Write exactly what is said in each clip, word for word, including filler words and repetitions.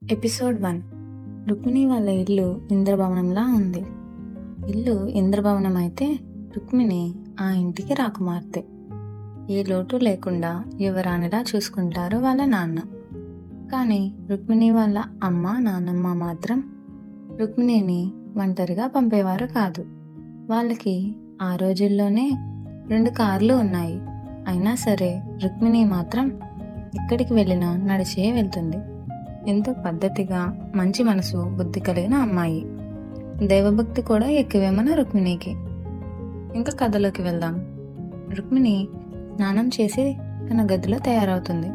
Episode one. Rukmini వాళ్ళ ఇల్లు ఇంద్రభవనంలా ఉంది. ఇల్లు ఇంద్రభవనం అయితే రుక్మిణి ఆ ఇంటికి రాకుమార్తె. ఏ లోటు లేకుండా యువరాణిలా చూసుకుంటారు వాళ్ళ నాన్న. కానీ రుక్మిణి వాళ్ళ అమ్మ నాన్నమ్మ మాత్రం రుక్మిణిని ఒంటరిగా పంపేవారు కాదు. వాళ్ళకి ఆ రోజుల్లోనే రెండు కార్లు ఉన్నాయి. అయినా సరే రుక్మిణి మాత్రం ఎక్కడికి వెళ్ళినా నడిచే వెళ్తుంది. ఎంతో పద్ధతిగా, మంచి మనసు, బుద్ధి కలిగిన అమ్మాయి. దైవభక్తి కూడా ఎక్కువేమన్న రుక్మిణికి. ఇంకా కథలోకి వెళ్దాం. రుక్మిణి స్నానం చేసి తన గదిలో తయారవుతుంది.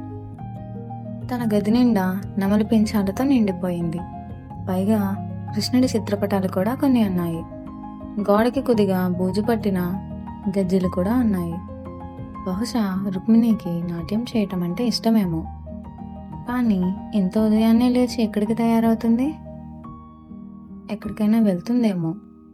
తన గది నిండా నెమలి పింఛాలతో నిండిపోయింది. పైగా కృష్ణుడి చిత్రపటాలు కూడా కొన్ని ఉన్నాయి. గోడకి కొద్దిగా బూజు పట్టిన గజ్జెలు కూడా ఉన్నాయి. బహుశా రుక్మిణికి నాట్యం చేయటం అంటే ఇష్టమేమో. కానీ ఇంత ఉదయాన్నే లేచి ఎక్కడికి తయారవుతుంది? ఎక్కడికైనా వెళ్తుందేమో.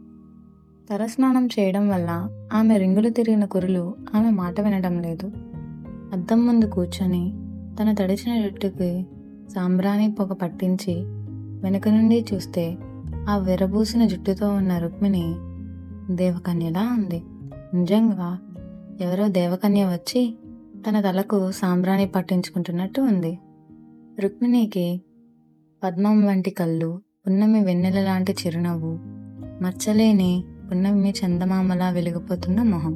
తలస్నానం చేయడం వల్ల ఆమె రింగులు తిరిగిన కురులు ఆమె మాట వినడం లేదు. అద్దం ముందు కూర్చొని తన తడిచిన జుట్టుకి సాంబ్రాణి పొగ పట్టించి వెనుక నుండి చూస్తే ఆ విరబూసిన జుట్టుతో ఉన్న రుక్మిణి దేవకన్యలా ఉంది. నిజంగా ఎవరో దేవకన్య వచ్చి తన తలకు సాంబ్రాణి పట్టించుకుంటున్నట్టు ఉంది. రుక్మిణికి పద్మం వంటి కళ్ళు, పున్నమి వెన్నెల లాంటి చిరునవ్వు, మచ్చలేని పున్నమి చందమామలా వెలిగిపోతున్న మొహం.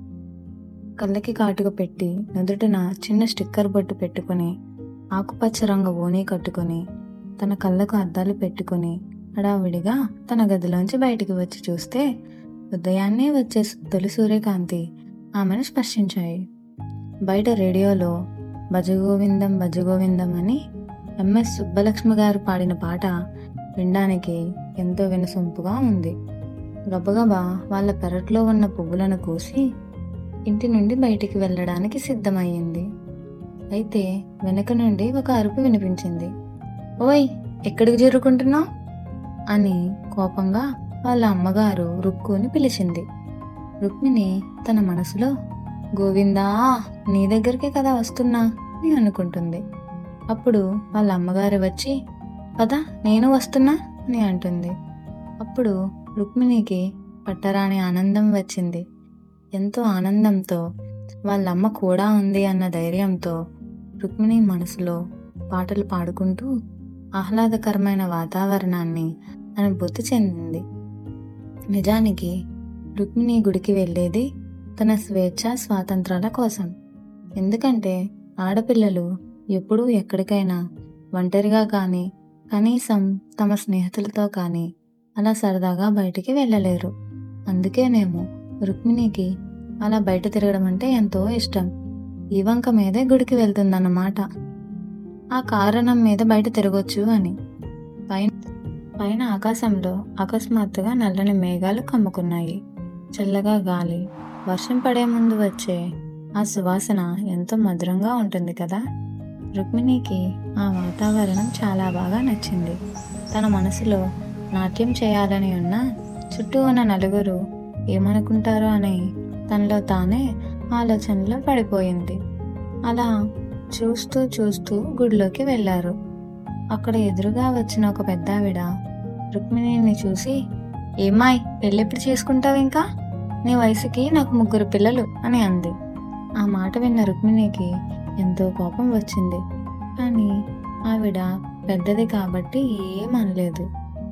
కళ్ళకి కాటుక పెట్టి నుదుటిన చిన్న స్టిక్కర్ బొట్టు పెట్టుకుని, ఆకుపచ్చ రంగు ఓణీ కట్టుకుని, తన కళ్ళకు అద్దాలు పెట్టుకుని హడావిడిగా తన గదిలోంచి బయటికి వచ్చి చూస్తే ఉదయాన్నే వచ్చే తొలి సూర్యకాంతి ఆమెను స్పర్శించాయి. బయట రేడియోలో భజగోవిందం భజగోవిందం అని ఎంఎస్ సుబ్బలక్ష్మి గారు పాడిన పాట వినడానికి ఎంతో వినసొంపుగా ఉంది. గబగబా వాళ్ళ పెరట్లో ఉన్న పువ్వులను కోసి ఇంటి నుండి బయటికి వెళ్ళడానికి సిద్ధమయ్యింది. అయితే వెనక నుండి ఒక అరుపు వినిపించింది. ఓయ్, ఎక్కడికి చేరుకుంటున్నావు అని కోపంగా వాళ్ళ అమ్మగారు రుక్కుని పిలిచింది. రుక్మిణి తన మనసులో గోవిందా, నీ దగ్గరికే కదా వస్తున్నా అని అనుకుంటుంది. అప్పుడు వాళ్ళ అమ్మగారు వచ్చి పద నేను వస్తున్నా అని అంటుంది. అప్పుడు రుక్మిణికి పట్టరాని ఆనందం వచ్చింది. ఎంతో ఆనందంతో వాళ్ళమ్మ కూడా ఉంది అన్న ధైర్యంతో రుక్మిణి మనసులో పాటలు పాడుకుంటూ ఆహ్లాదకరమైన వాతావరణాన్ని అనుభూతి చెందింది. నిజానికి రుక్మిణి గుడికి వెళ్ళేది తన స్వేచ్ఛ స్వాతంత్రాల కోసం. ఎందుకంటే ఆడపిల్లలు ఎప్పుడూ ఎక్కడికైనా ఒంటరిగా కానీ, కనీసం తమ స్నేహితులతో కానీ అలా సరదాగా బయటికి వెళ్ళలేరు. అందుకేనేమో రుక్మిణికి అలా బయట తిరగడం అంటే ఎంతో ఇష్టం. ఈ వంక మీదే గుడికి వెళ్తుందన్నమాట. ఆ కారణం మీద బయట తిరగొచ్చు అని. పైన పైన ఆకాశంలో అకస్మాత్తుగా నల్లని మేఘాలు కమ్ముకున్నాయి. చల్లగా గాలి, వర్షం పడే ముందు వచ్చే ఆ సువాసన ఎంతో మధురంగా ఉంటుంది కదా. రుక్మిణికి ఆ వాతావరణం చాలా బాగా నచ్చింది. తన మనసులో నాట్యం చేయాలని ఉన్న చుట్టూ ఉన్న నలుగురు ఏమనుకుంటారో అని తనలో తానే ఆలోచనలో పడిపోయింది. అలా చూస్తూ చూస్తూ గుడిలోకి వెళ్ళారు. అక్కడ ఎదురుగా వచ్చిన ఒక పెద్దావిడ రుక్మిణిని చూసి, ఏమాయ్, పెళ్ళెప్పుడు చేసుకుంటావు? ఇంకా నీ వయసుకి నాకు ముగ్గురు పిల్లలు అని అంది. ఆ మాట విన్న రుక్మిణికి ఎంతో కోపం వచ్చింది. కానీ ఆవిడ పెద్దది కాబట్టి ఏమనలేదు.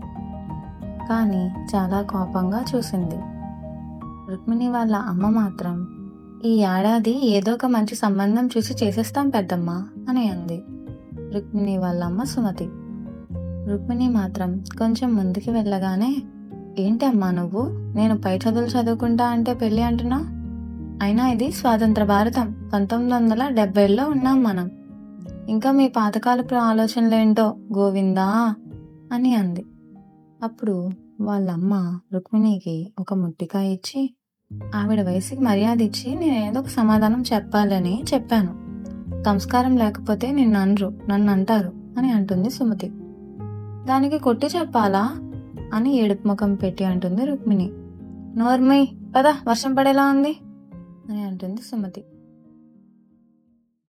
కానీ చాలా కోపంగా చూసింది. రుక్మిణి వాళ్ళ అమ్మ మాత్రం, ఈ ఏడాది ఏదో ఒక మంచి సంబంధం చూసి చేసేస్తాం పెద్దమ్మ అని అంది. రుక్మిణి వాళ్ళమ్మ సుమతి. రుక్మిణి మాత్రం కొంచెం ముందుకు వెళ్ళగానే, ఏంటి అమ్మా నువ్వు, నేను పై చదువులు చదువుకుంటా అంటే పెళ్ళి అంటున్నావు? అయినా ఇది స్వాతంత్ర భారతం, పంతొమ్మిది వందల డెబ్బైలో ఉన్నాం మనం. ఇంకా మీ పాతకాలపు ఆలోచనలేంటో గోవిందా అని అంది. అప్పుడు వాళ్ళమ్మ రుక్మిణికి ఒక ముట్టికాయ ఇచ్చి, ఆవిడ వయసుకి మర్యాద ఇచ్చి నేనేదో ఒక సమాధానం చెప్పాలని చెప్పాను. సంస్కారం లేకపోతే నిన్ను అనరు, నన్ను అంటారు అని అంటుంది సుమతి. దానికి కొట్టి చెప్పాలా అని ఏడుపు ముఖం పెట్టి అంటుంది రుక్మిణి. నోర్మై, పద వర్షం పడేలా ఉంది అని అంటుంది సుమతి.